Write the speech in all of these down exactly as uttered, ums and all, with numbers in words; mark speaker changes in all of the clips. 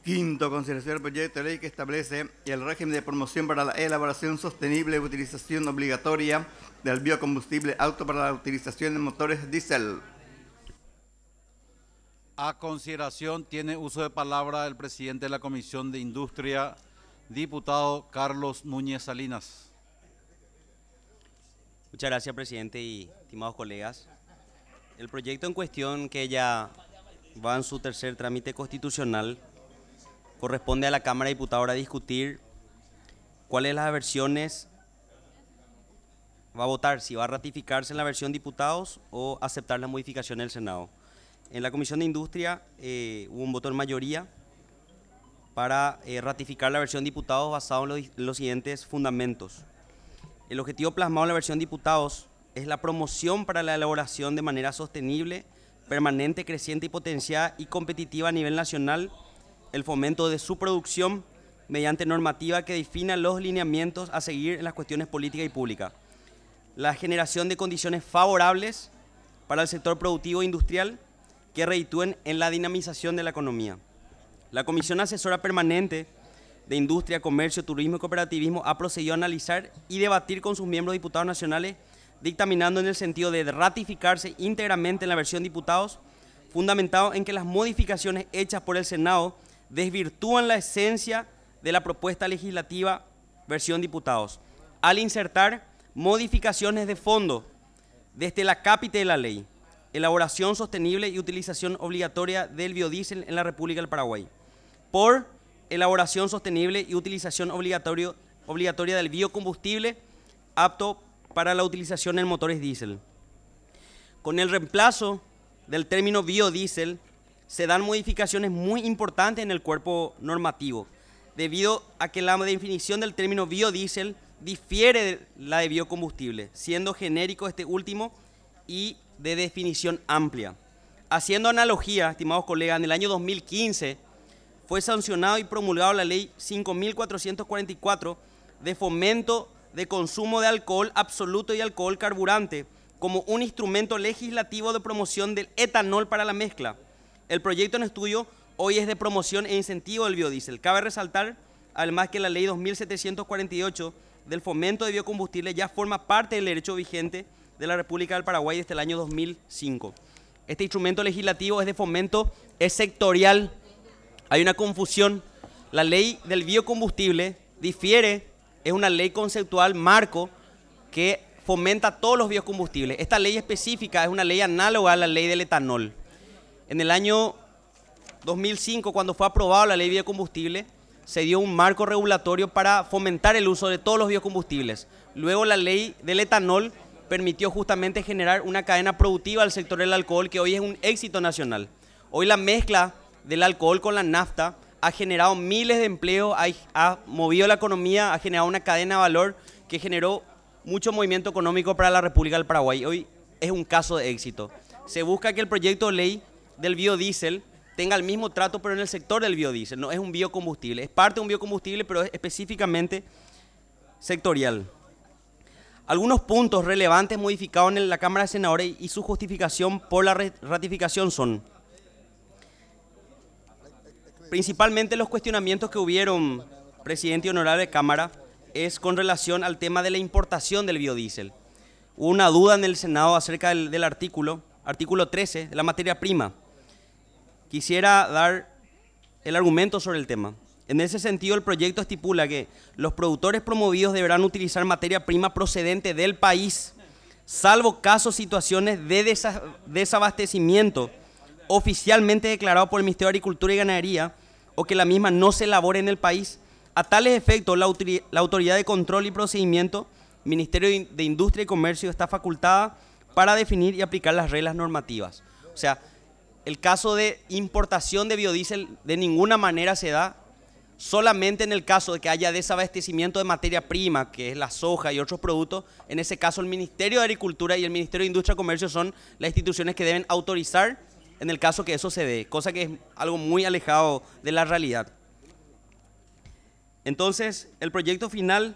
Speaker 1: Quinto, consideración del proyecto de ley que establece el régimen de promoción para la elaboración sostenible y utilización obligatoria del biocombustible auto para la utilización de motores diésel.
Speaker 2: A consideración tiene uso de palabra el presidente de la Comisión de Industria, diputado Carlos Núñez Salinas.
Speaker 3: Muchas gracias, presidente y estimados colegas. El proyecto en cuestión, que ya va en su tercer trámite constitucional, corresponde a la Cámara de Diputados ahora discutir cuáles las versiones va a votar, si va a ratificarse en la versión diputados o aceptar la modificación del Senado. En la Comisión de Industria eh, hubo un voto en mayoría para eh, ratificar la versión diputados basado en los, los siguientes fundamentos. El objetivo plasmado en la versión diputados es la promoción para la elaboración de manera sostenible, permanente, creciente y potenciada y competitiva a nivel nacional, el fomento de su producción mediante normativa que defina los lineamientos a seguir en las cuestiones políticas y públicas, la generación de condiciones favorables para el sector productivo e industrial que reditúen en la dinamización de la economía. La Comisión Asesora Permanente de Industria, Comercio, Turismo y Cooperativismo ha procedido a analizar y debatir con sus miembros diputados nacionales, dictaminando en el sentido de ratificarse íntegramente en la versión diputados, fundamentado en que las modificaciones hechas por el Senado desvirtúan la esencia de la propuesta legislativa versión diputados, al insertar modificaciones de fondo desde la cápite de la ley, elaboración sostenible y utilización obligatoria del biodiesel en la República del Paraguay, por elaboración sostenible y utilización obligatorio, obligatoria del biocombustible apto para la utilización en motores diésel. Con el reemplazo del término biodiesel se dan modificaciones muy importantes en el cuerpo normativo, debido a que la definición del término biodiesel difiere de la de biocombustible, siendo genérico este último y de definición amplia. Haciendo analogía, estimados colegas, en el año dos mil quince fue sancionado y promulgado la ley cinco mil cuatrocientos cuarenta y cuatro de fomento de consumo de alcohol absoluto y alcohol carburante como un instrumento legislativo de promoción del etanol para la mezcla. El proyecto en estudio hoy es de promoción e incentivo del biodiesel. Cabe resaltar, además, que la ley dos mil setecientos cuarenta y ocho del fomento de biocombustible ya forma parte del derecho vigente de la República del Paraguay desde el año dos mil cinco. Este instrumento legislativo es de fomento, es sectorial. Hay una confusión. La ley del biocombustible difiere, es una ley conceptual marco que fomenta todos los biocombustibles. Esta ley específica es una ley análoga a la ley del etanol. En el año dos mil cinco, cuando fue aprobada la ley de biocombustible, se dio un marco regulatorio para fomentar el uso de todos los biocombustibles. Luego la ley del etanol permitió justamente generar una cadena productiva al sector del alcohol que hoy es un éxito nacional. Hoy la mezcla del alcohol con la nafta ha generado miles de empleos, ha, ha movido la economía, ha generado una cadena de valor que generó mucho movimiento económico para la República del Paraguay. Hoy es un caso de éxito. Se busca que el proyecto de ley del biodiesel tenga el mismo trato, pero en el sector del biodiesel. No es un biocombustible, es parte de un biocombustible, pero es específicamente sectorial. Algunos puntos relevantes modificados en la Cámara de Senadores y su justificación por la ratificación son: principalmente los cuestionamientos que hubieron, presidente y honorable Cámara, es con relación al tema de la importación del biodiesel. Hubo una duda en el Senado acerca del, del artículo, artículo trece, de la materia prima. Quisiera dar el argumento sobre el tema. En ese sentido, el proyecto estipula que los productores promovidos deberán utilizar materia prima procedente del país, salvo casos, situaciones de desa desabastecimiento oficialmente declarado por el Ministerio de Agricultura y Ganadería o que la misma no se elabore en el país. A tales efectos, la, la Autoridad de Control y Procedimiento, Ministerio de Industria y Comercio, está facultada para definir y aplicar las reglas normativas. O sea, el caso de importación de biodiesel de ninguna manera se da, solamente en el caso de que haya desabastecimiento de materia prima, que es la soja y otros productos. En ese caso, el Ministerio de Agricultura y el Ministerio de Industria y Comercio son las instituciones que deben autorizar en el caso que eso se dé, cosa que es algo muy alejado de la realidad. Entonces, el proyecto final,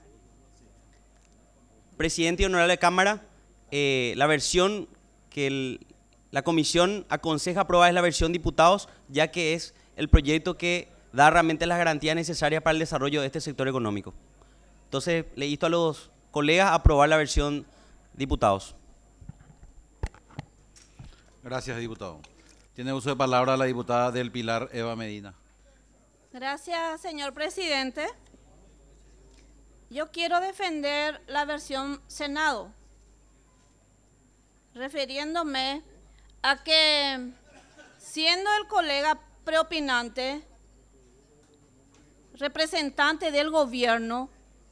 Speaker 3: presidente y honorable Cámara, eh, la versión que el, la Comisión aconseja aprobar es la versión diputados, ya que es el proyecto que da realmente las garantías necesarias para el desarrollo de este sector económico. Entonces, le insto a los colegas a aprobar la versión diputados.
Speaker 2: Gracias, diputado. Tiene uso de palabra la diputada del Pilar, Eva Medina.
Speaker 4: Gracias, señor presidente. Yo quiero defender la versión Senado, refiriéndome a que, siendo el colega preopinante, representante del gobierno,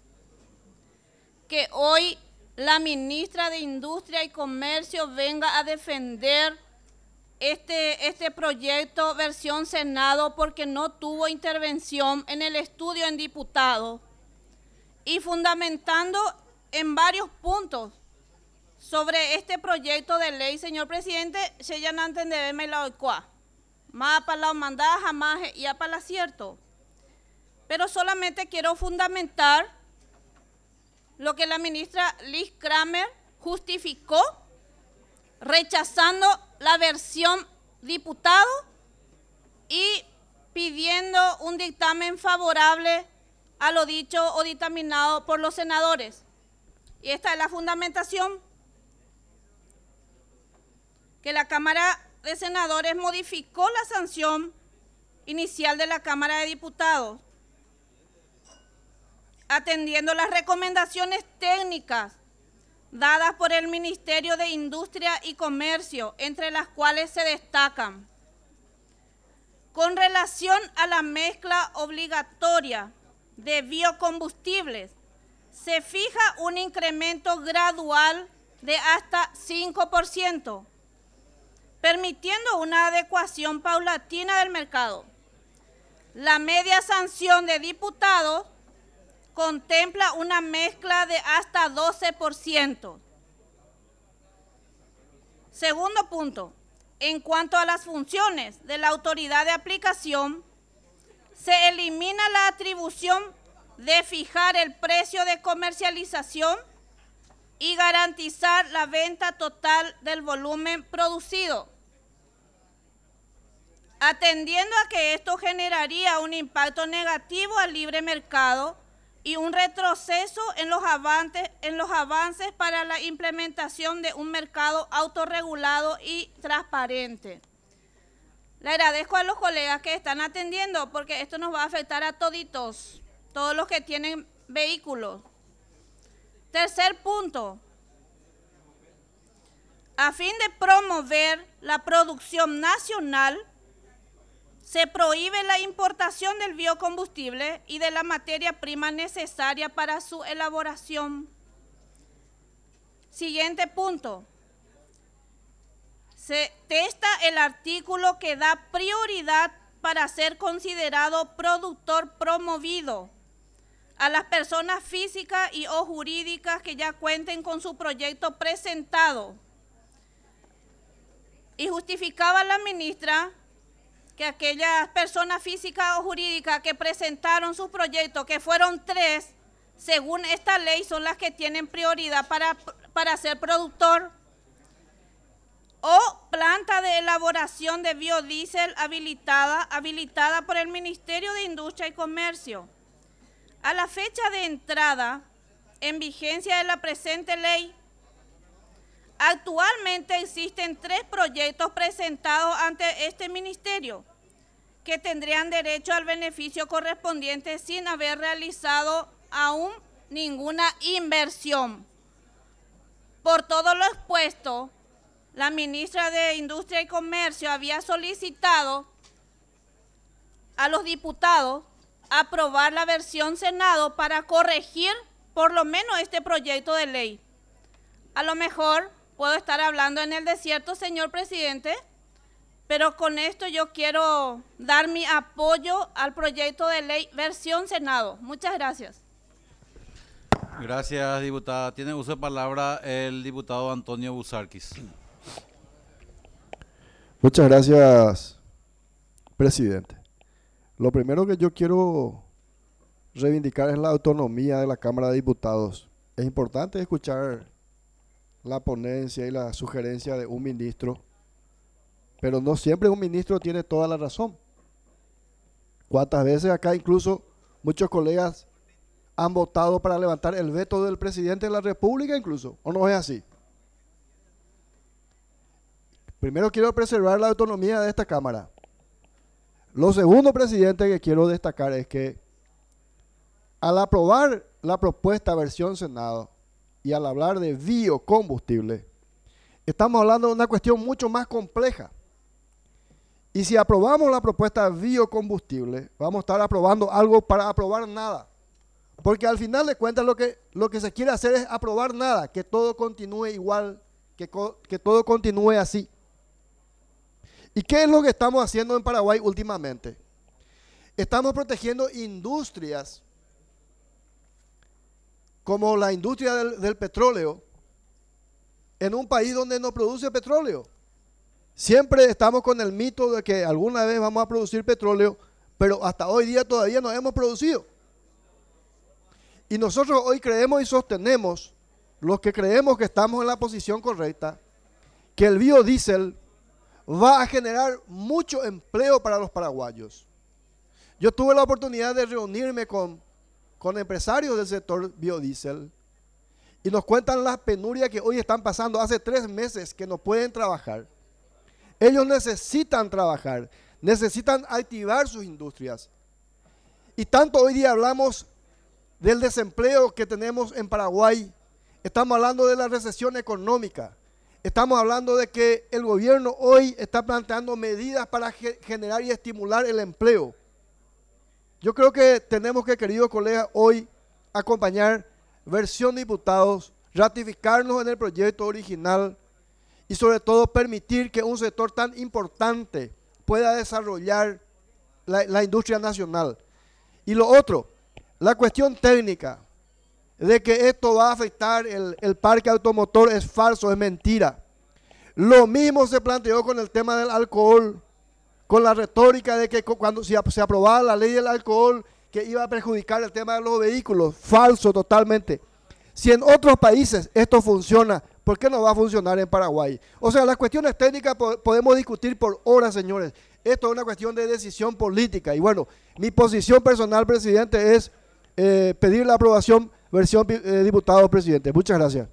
Speaker 4: que hoy la ministra de Industria y Comercio venga a defender este, este proyecto versión Senado porque no tuvo intervención en el estudio en diputado y fundamentando en varios puntos sobre este proyecto de ley, señor presidente, se ya no entendeme la oicua. Más para la mandada jamás y para el cierto. Pero solamente quiero fundamentar lo que la ministra Liz Kramer justificó rechazando la versión diputado y pidiendo un dictamen favorable a lo dicho o dictaminado por los senadores. Y esta es la fundamentación, que la Cámara de Senadores modificó la sanción inicial de la Cámara de Diputados, atendiendo las recomendaciones técnicas dadas por el Ministerio de Industria y Comercio, entre las cuales se destacan: con relación a la mezcla obligatoria de biocombustibles, se fija un incremento gradual de hasta cinco por ciento, permitiendo una adecuación paulatina del mercado. La media sanción de diputados contempla una mezcla de hasta doce por ciento. Segundo punto, en cuanto a las funciones de la autoridad de aplicación, se elimina la atribución de fijar el precio de comercialización y garantizar la venta total del volumen producido, atendiendo a que esto generaría un impacto negativo al libre mercado y un retroceso en los avances, en los avances para la implementación de un mercado autorregulado y transparente. Le agradezco a los colegas que están atendiendo porque esto nos va a afectar a toditos, todos los que tienen vehículos. Tercer punto, a fin de promover la producción nacional, se prohíbe la importación del biocombustible y de la materia prima necesaria para su elaboración. Siguiente punto. Se testa el artículo que da prioridad para ser considerado productor promovido a las personas físicas y o jurídicas que ya cuenten con su proyecto presentado. Y justificaba la ministra que aquellas personas físicas o jurídicas que presentaron sus proyectos, que fueron tres, según esta ley, son las que tienen prioridad para, para ser productor, o planta de elaboración de biodiesel habilitada, habilitada por el Ministerio de Industria y Comercio. A la fecha de entrada en vigencia de la presente ley, actualmente existen tres proyectos presentados ante este ministerio que tendrían derecho al beneficio correspondiente sin haber realizado aún ninguna inversión. Por todo lo expuesto, la ministra de Industria y Comercio había solicitado a los diputados aprobar la versión Senado para corregir por lo menos este proyecto de ley. A lo mejor puedo estar hablando en el desierto, señor presidente, pero con esto yo quiero dar mi apoyo al proyecto de ley versión Senado. Muchas gracias.
Speaker 2: Gracias, diputada. Tiene uso de palabra el diputado Antonio Busarquis.
Speaker 5: Muchas gracias, presidente. Lo primero que yo quiero reivindicar es la autonomía de la Cámara de Diputados. Es importante escuchar la ponencia y la sugerencia de un ministro, pero no siempre un ministro tiene toda la razón. ¿Cuántas veces acá incluso muchos colegas han votado para levantar el veto del presidente de la República incluso? ¿O no es así? Primero quiero preservar la autonomía de esta Cámara. Lo segundo, presidente, que quiero destacar es que al aprobar la propuesta versión Senado y al hablar de biocombustible, estamos hablando de una cuestión mucho más compleja. Y si aprobamos la propuesta de biocombustible, vamos a estar aprobando algo para aprobar nada. Porque al final de cuentas lo que, lo que se quiere hacer es aprobar nada, que todo continúe igual, que, que todo continúe así. ¿Y qué es lo que estamos haciendo en Paraguay últimamente? Estamos protegiendo industrias como la industria del, del petróleo en un país donde no produce petróleo. Siempre estamos con el mito de que alguna vez vamos a producir petróleo, pero hasta hoy día todavía no hemos producido. Y nosotros hoy creemos y sostenemos, los que creemos que estamos en la posición correcta, que el biodiesel va a generar mucho empleo para los paraguayos. Yo tuve la oportunidad de reunirme con, con empresarios del sector biodiesel y nos cuentan las penurias que hoy están pasando. Hace tres meses que no pueden trabajar. Ellos necesitan trabajar, necesitan activar sus industrias. Y tanto hoy día hablamos del desempleo que tenemos en Paraguay, estamos hablando de la recesión económica, estamos hablando de que el gobierno hoy está planteando medidas para ge- generar y estimular el empleo. Yo creo que tenemos que, queridos colegas, hoy acompañar versión diputados, ratificarnos en el proyecto original y sobre todo permitir que un sector tan importante pueda desarrollar la, la industria nacional. Y lo otro, la cuestión técnica de que esto va a afectar el, el parque automotor es falso, es mentira. Lo mismo se planteó con el tema del alcohol, con la retórica de que cuando se, se aprobaba la ley del alcohol que iba a perjudicar el tema de los vehículos. Falso totalmente. Si en otros países esto funciona, ¿por qué no va a funcionar en Paraguay? O sea, las cuestiones técnicas po- podemos discutir por horas, señores. Esto es una cuestión de decisión política. Y bueno, mi posición personal, presidente, es eh, pedir la aprobación versión eh, diputado, presidente. Muchas gracias.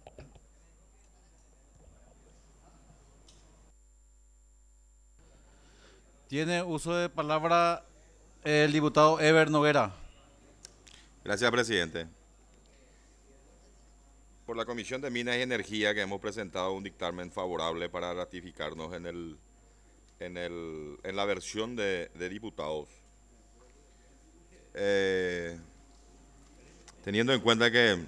Speaker 2: Tiene uso de palabra el diputado Ever Noguera.
Speaker 6: Gracias, presidente. Por la Comisión de Minas y Energía que hemos presentado un dictamen favorable para ratificarnos en, el, en, el, en la versión de, de diputados. Eh, teniendo en cuenta que,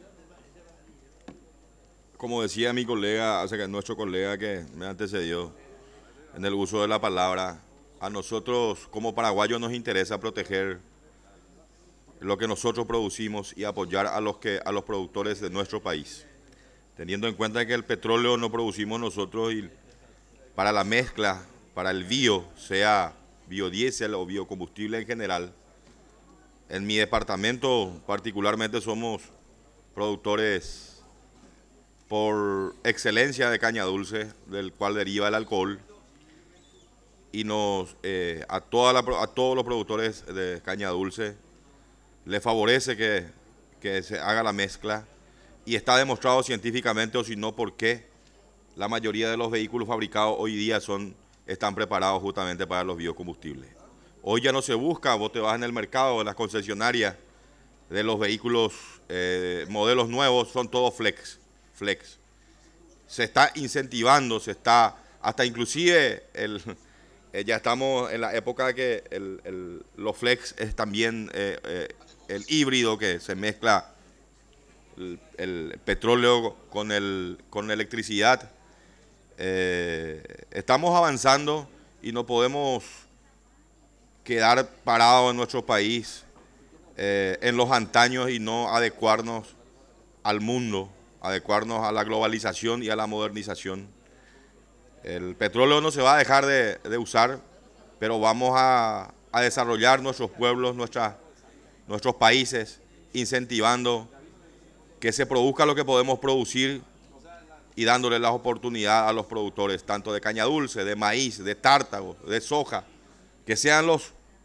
Speaker 6: como decía mi colega, o sea, que nuestro colega que me antecedió en el uso de la palabra, a nosotros como paraguayos nos interesa proteger lo que nosotros producimos y apoyar a los, que, a los productores de nuestro país. Teniendo en cuenta que el petróleo no producimos nosotros y para la mezcla, para el bio, sea biodiesel o biocombustible en general, en mi departamento particularmente somos productores por excelencia de caña dulce, del cual deriva el alcohol, y nos eh, a, toda la, a todos los productores de caña dulce les favorece que, que se haga la mezcla, y está demostrado científicamente, o si no, por qué la mayoría de los vehículos fabricados hoy día son, están preparados justamente para los biocombustibles. Hoy ya no se busca, vos te vas en el mercado, en las concesionarias de los vehículos, eh, modelos nuevos, son todos flex, flex. Se está incentivando, se está, hasta inclusive, el, eh, ya estamos en la época que el, el, los flex es también eh, eh, el híbrido que se mezcla el, el petróleo con, el, con electricidad. Eh, estamos avanzando y no podemos quedar parados en nuestro país eh, en los antaños y no adecuarnos al mundo, adecuarnos a la globalización y a la modernización. El petróleo no se va a dejar de, de usar, pero vamos a, a desarrollar nuestros pueblos, nuestra, nuestros países, incentivando que se produzca lo que podemos producir y dándole la oportunidad a los productores, tanto de caña dulce, de maíz, de tártagos, de soja, que sean los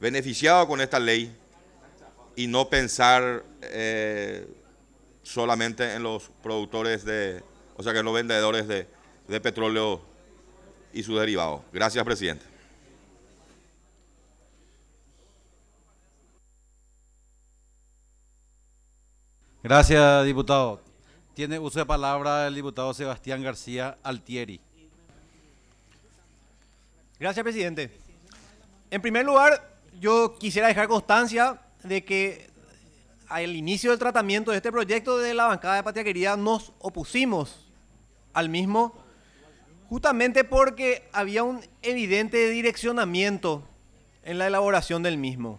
Speaker 6: beneficiados con esta ley y no pensar eh, solamente en los productores de, o sea que en los vendedores de, de petróleo y sus derivados. Gracias, presidente.
Speaker 2: Gracias, diputado. Tiene uso de palabra el diputado Sebastián García Altieri.
Speaker 7: Gracias, presidente. En primer lugar, yo quisiera dejar constancia de que al inicio del tratamiento de este proyecto de la bancada de Patria Querida nos opusimos al mismo, justamente porque había un evidente direccionamiento en la elaboración del mismo.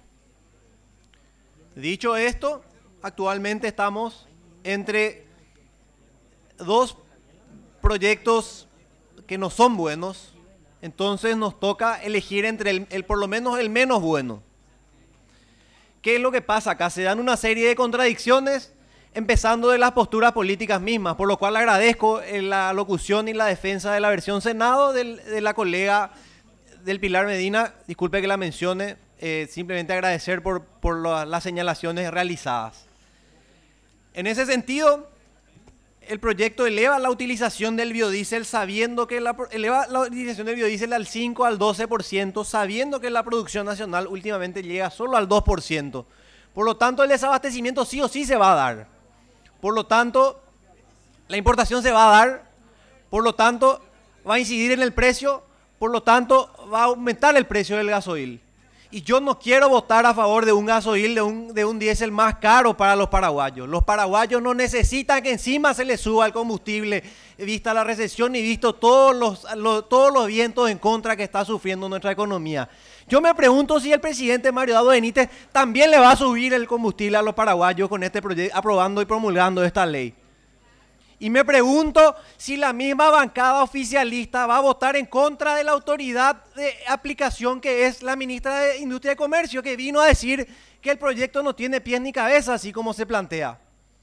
Speaker 7: Dicho esto, actualmente estamos entre dos proyectos que no son buenos, entonces nos toca elegir entre el, el por lo menos el menos bueno. ¿Qué es lo que pasa acá? Se dan una serie de contradicciones, empezando de las posturas políticas mismas, por lo cual agradezco la locución y la defensa de la versión Senado del, de la colega del Pilar Medina. Disculpe que la mencione, eh, simplemente agradecer por, por la, las señalaciones realizadas. En ese sentido, el proyecto eleva la utilización del biodiesel sabiendo que la, eleva la utilización del biodiesel al cinco al doce por ciento, sabiendo que la producción nacional últimamente llega solo al dos por ciento. Por lo tanto, el desabastecimiento sí o sí se va a dar. Por lo tanto, la importación se va a dar. Por lo tanto, va a incidir en el precio. Por lo tanto, va a aumentar el precio del gasoil. Y yo no quiero votar a favor de un gasoil, de un, de un diésel más caro para los paraguayos. Los paraguayos no necesitan que encima se les suba el combustible, vista la recesión y visto todos los, los, todos los vientos en contra que está sufriendo nuestra economía. Yo me pregunto si el presidente Mario Dado Benítez también le va a subir el combustible a los paraguayos con este proyecto, aprobando y promulgando esta ley. Y me pregunto si la misma bancada oficialista va a votar en contra de la autoridad de aplicación que es la ministra de Industria y Comercio, que vino a decir que el proyecto no tiene pies ni cabeza, así como se plantea.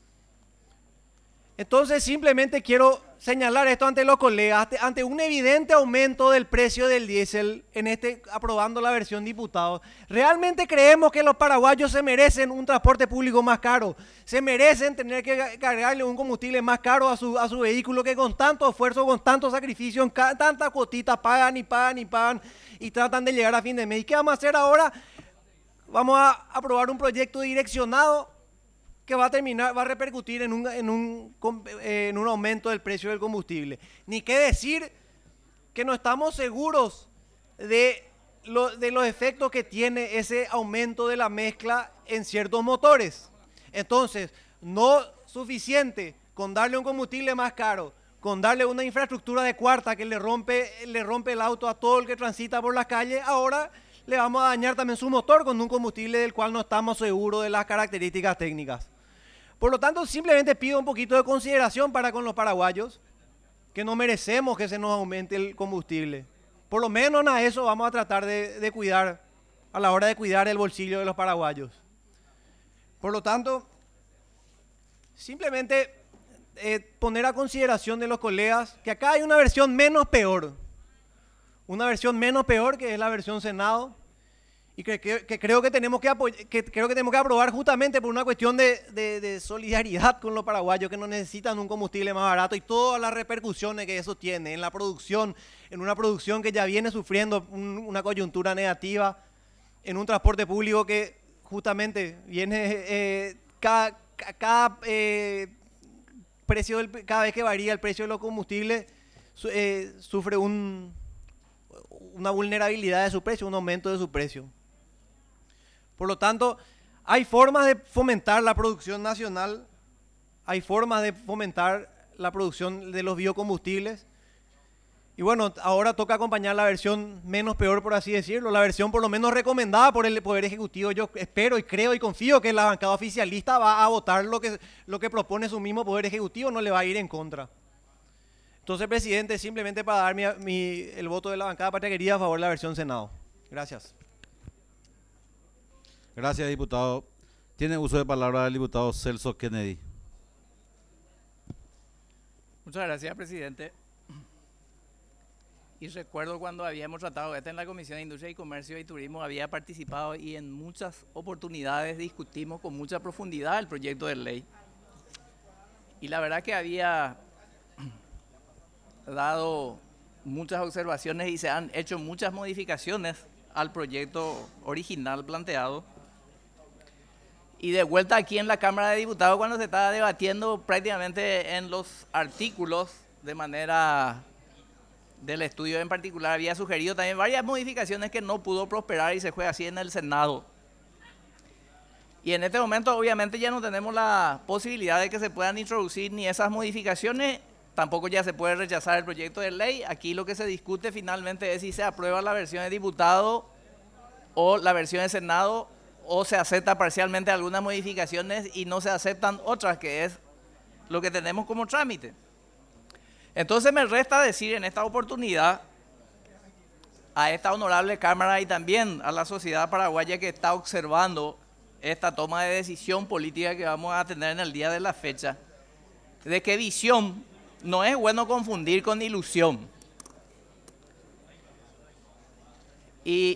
Speaker 7: Entonces simplemente quiero señalar esto ante los colegas, ante un evidente aumento del precio del diésel en este, aprobando la versión diputados. ¿Realmente creemos que los paraguayos se merecen un transporte público más caro? ¿Se merecen tener que cargarle un combustible más caro a su, a su vehículo que con tanto esfuerzo, con tanto sacrificio, en tantas cuotitas pagan y pagan y pagan y tratan de llegar a fin de mes? ¿Y qué vamos a hacer ahora? Vamos a aprobar un proyecto direccionado que va a terminar, va a repercutir en un, en, un, en un aumento del precio del combustible. Ni qué decir que no estamos seguros de, lo, de los efectos que tiene ese aumento de la mezcla en ciertos motores. Entonces, no suficiente con darle un combustible más caro, con darle una infraestructura de cuarta que le rompe, le rompe el auto a todo el que transita por las calles, ahora le vamos a dañar también su motor con un combustible del cual no estamos seguros de las características técnicas. Por lo tanto, simplemente pido un poquito de consideración para con los paraguayos, que no merecemos que se nos aumente el combustible. Por lo menos a eso vamos a tratar de, de cuidar, a la hora de cuidar el bolsillo de los paraguayos. Por lo tanto, simplemente eh, poner a consideración de los colegas que acá hay una versión menos peor, una versión menos peor que es la versión Senado, y que, que, que, creo, que, tenemos que, que creo que tenemos que aprobar justamente por una cuestión de, de, de solidaridad con los paraguayos que no necesitan un combustible más barato y todas las repercusiones que eso tiene en la producción, en una producción que ya viene sufriendo un, una coyuntura negativa, en un transporte público que justamente viene eh, cada, cada, eh, precio del, cada vez que varía el precio de los combustibles eh, sufre un, una vulnerabilidad de su precio, un aumento de su precio. Por lo tanto, hay formas de fomentar la producción nacional, hay formas de fomentar la producción de los biocombustibles. Y bueno, ahora toca acompañar la versión menos peor, por así decirlo, la versión por lo menos recomendada por el Poder Ejecutivo. Yo espero y creo y confío que la bancada oficialista va a votar lo que, lo que propone su mismo Poder Ejecutivo, no le va a ir en contra. Entonces, presidente, simplemente para dar mi, mi, el voto de la bancada Patria Querida a favor de la versión Senado. Gracias.
Speaker 2: Gracias, diputado. Tiene uso de palabra el diputado Celso Kennedy.
Speaker 8: Muchas gracias, presidente. Y recuerdo cuando habíamos tratado esto en la Comisión de Industria y Comercio y Turismo, había participado y en muchas oportunidades discutimos con mucha profundidad el proyecto de ley. Y la verdad que había dado muchas observaciones y se han hecho muchas modificaciones al proyecto original planteado. Y de vuelta aquí en la Cámara de Diputados, cuando se estaba debatiendo prácticamente en los artículos de manera del estudio en particular, había sugerido también varias modificaciones que no pudo prosperar y se fue así en el Senado. Y en este momento obviamente ya no tenemos la posibilidad de que se puedan introducir ni esas modificaciones, tampoco ya se puede rechazar el proyecto de ley. Aquí lo que se discute finalmente es si se aprueba la versión de diputado o la versión de Senado, o se acepta parcialmente algunas modificaciones y no se aceptan otras, que es lo que tenemos como trámite. Entonces me resta decir en esta oportunidad a esta honorable Cámara y también a la sociedad paraguaya que está observando esta toma de decisión política que vamos a tener en el día de la fecha, de que visión no es bueno confundir con ilusión. Y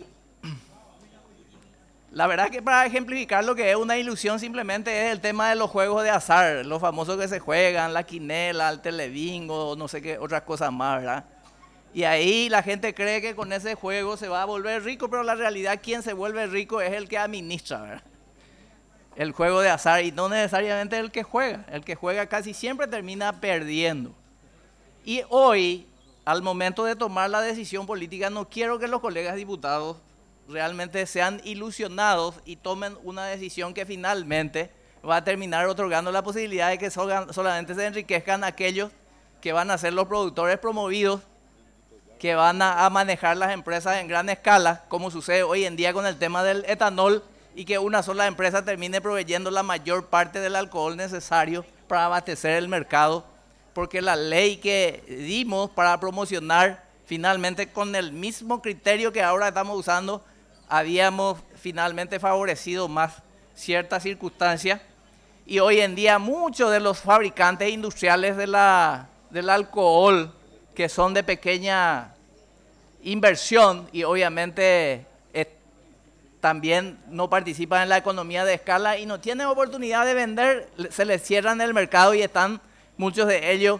Speaker 8: la verdad que para ejemplificar lo que es una ilusión simplemente es el tema de los juegos de azar, los famosos que se juegan, la quinela, el telebingo, no sé qué otras cosas más, ¿verdad? Y ahí la gente cree que con ese juego se va a volver rico, pero la realidad quien se vuelve rico es el que administra, ¿verdad? El juego de azar, y no necesariamente el que juega. El que juega casi siempre termina perdiendo. Y hoy, al momento de tomar la decisión política, no quiero que los colegas diputados realmente sean ilusionados y tomen una decisión que finalmente va a terminar otorgando la posibilidad de que solamente se enriquezcan aquellos que van a ser los productores promovidos, que van a, a manejar las empresas en gran escala, como sucede hoy en día con el tema del etanol, y que una sola empresa termine proveyendo la mayor parte del alcohol necesario para abastecer el mercado, porque la ley que dimos para promocionar, finalmente con el mismo criterio que ahora estamos usando, habíamos finalmente favorecido más ciertas circunstancias, y hoy en día muchos de los fabricantes industriales de la, del alcohol, que son de pequeña inversión y obviamente eh, también no participan en la economía de escala y no tienen oportunidad de vender, se les cierran el mercado y están muchos de ellos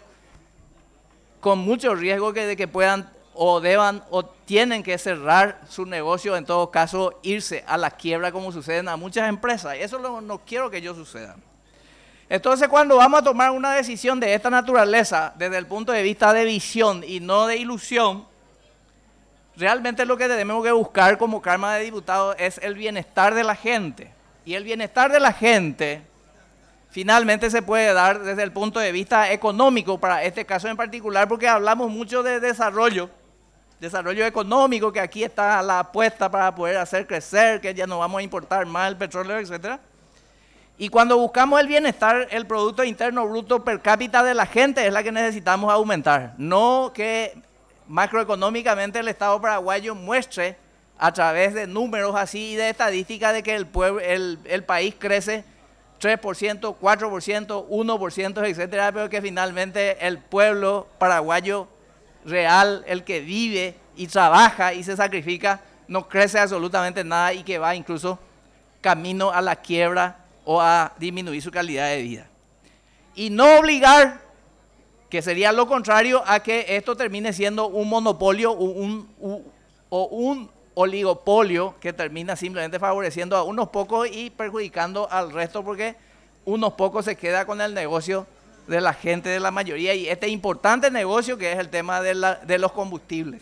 Speaker 8: con mucho riesgo que, de que puedan o deban o tienen que cerrar su negocio, en todo caso irse a la quiebra como suceden a muchas empresas. Eso no, no quiero que ello suceda. Entonces cuando vamos a tomar una decisión de esta naturaleza desde el punto de vista de visión y no de ilusión, realmente lo que tenemos que buscar como Cámara de Diputados es el bienestar de la gente. Y el bienestar de la gente finalmente se puede dar desde el punto de vista económico, para este caso en particular, porque hablamos mucho de desarrollo, desarrollo económico, que aquí está la apuesta para poder hacer crecer, que ya no vamos a importar más el petróleo, etcétera. Y cuando buscamos el bienestar, el Producto Interno Bruto per cápita de la gente es la que necesitamos aumentar, no que macroeconómicamente el Estado paraguayo muestre a través de números así y de estadísticas de que el, pueblo, el, el país crece tres por ciento, cuatro por ciento, uno por ciento, etcétera, pero que finalmente el pueblo paraguayo real, el que vive y trabaja y se sacrifica, no crece absolutamente nada y que va incluso camino a la quiebra o a disminuir su calidad de vida. Y no obligar, que sería lo contrario, a que esto termine siendo un monopolio un, un, o un oligopolio que termina simplemente favoreciendo a unos pocos y perjudicando al resto, porque unos pocos se queda con el negocio de la gente, de la mayoría, y este importante negocio que es el tema de, la, de los combustibles.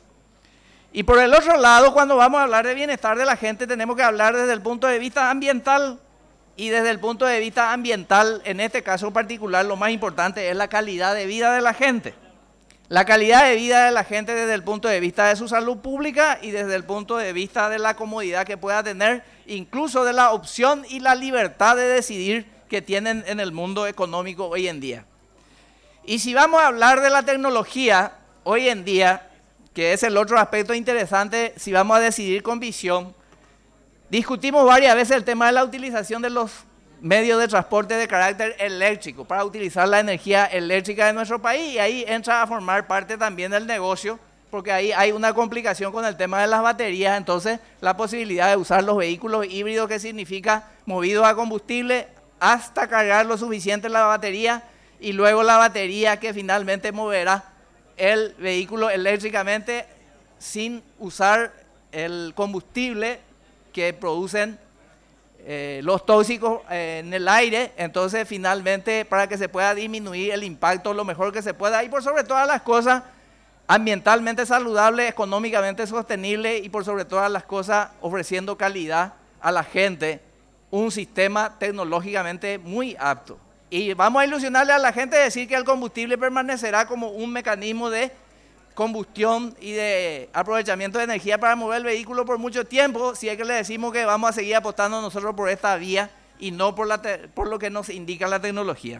Speaker 8: Y por el otro lado, cuando vamos a hablar de bienestar de la gente, tenemos que hablar desde el punto de vista ambiental, y desde el punto de vista ambiental, en este caso particular, lo más importante es la calidad de vida de la gente. La calidad de vida de la gente desde el punto de vista de su salud pública y desde el punto de vista de la comodidad que pueda tener, incluso de la opción y la libertad de decidir que tienen en el mundo económico hoy en día. Y si vamos a hablar de la tecnología hoy en día, que es el otro aspecto interesante, si vamos a decidir con visión, discutimos varias veces el tema de la utilización de los medios de transporte de carácter eléctrico para utilizar la energía eléctrica de nuestro país, y ahí entra a formar parte también del negocio, porque ahí hay una complicación con el tema de las baterías, entonces la posibilidad de usar los vehículos híbridos, que significa movidos a combustible hasta cargar lo suficiente la batería y luego la batería que finalmente moverá el vehículo eléctricamente sin usar el combustible que producen eh, los tóxicos eh, en el aire. Entonces finalmente, para que se pueda disminuir el impacto lo mejor que se pueda, y por sobre todas las cosas ambientalmente saludable, económicamente sostenible, y por sobre todas las cosas ofreciendo calidad a la gente, un sistema tecnológicamente muy apto. Y vamos a ilusionarle a la gente, decir que el combustible permanecerá como un mecanismo de combustión y de aprovechamiento de energía para mover el vehículo por mucho tiempo, si es que le decimos que vamos a seguir apostando nosotros por esta vía y no por, la por lo que nos indica la tecnología.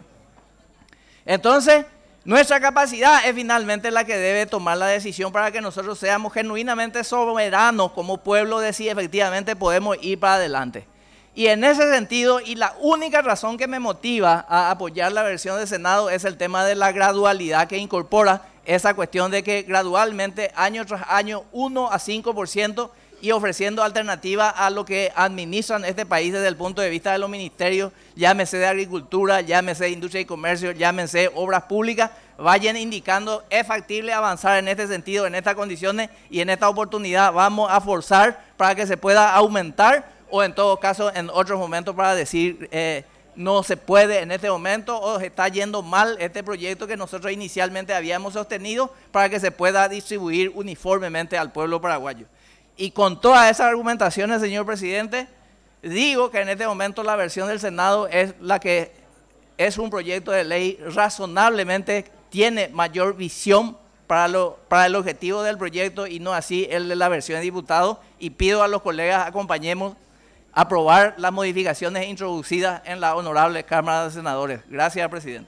Speaker 8: Entonces, nuestra capacidad es finalmente la que debe tomar la decisión para que nosotros seamos genuinamente soberanos como pueblo, de si efectivamente podemos ir para adelante. Y en ese sentido, y la única razón que me motiva a apoyar la versión del Senado es el tema de la gradualidad que incorpora esa cuestión de que gradualmente, año tras año, uno a cinco por ciento, y ofreciendo alternativa a lo que administran este país desde el punto de vista de los ministerios, llámese de Agricultura, llámese de Industria y Comercio, llámese Obras Públicas, vayan indicando es factible avanzar en este sentido, en estas condiciones, y en esta oportunidad vamos a forzar para que se pueda aumentar, o en todo caso en otros momentos para decir eh, no se puede en este momento, o está yendo mal este proyecto que nosotros inicialmente habíamos sostenido, para que se pueda distribuir uniformemente al pueblo paraguayo. Y con todas esas argumentaciones, señor presidente, digo que en este momento la versión del Senado es la que es un proyecto de ley razonablemente, tiene mayor visión para, lo, para el objetivo del proyecto, y no así el de la versión de diputados, y pido a los colegas acompañemos a aprobar las modificaciones introducidas en la honorable Cámara de Senadores. Gracias, presidente.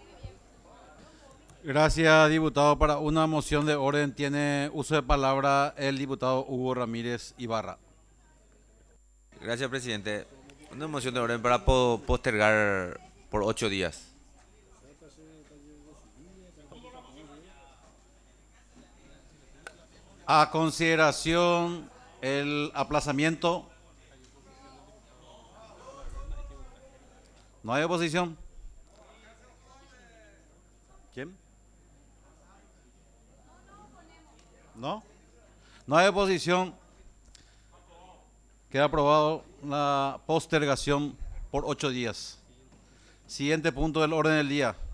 Speaker 2: Gracias, diputado. Para una moción de orden tiene uso de palabra el diputado Hugo Ramírez Ibarra.
Speaker 9: Gracias, presidente. Una moción de orden para po postergar por ocho días.
Speaker 2: A consideración el aplazamiento. ¿No hay oposición? ¿Quién? ¿No? No hay oposición. Queda aprobado la postergación por ocho días. Siguiente punto del orden del día.